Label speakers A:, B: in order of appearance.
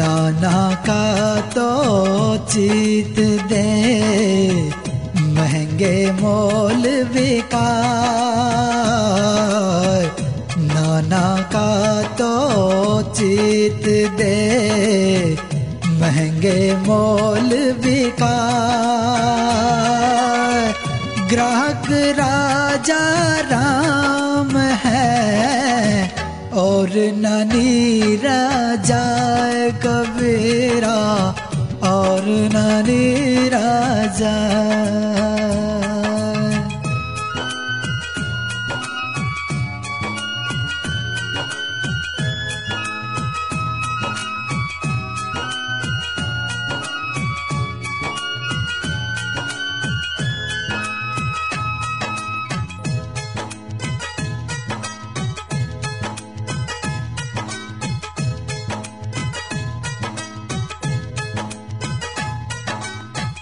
A: नाना का तो चीत दे महंगे मोल बिकाए, नाना का तो चीत दे महंगे मोल बिकाए। ग्राहक राजा राम है और ननी राजा कबीरा और ननी राजा।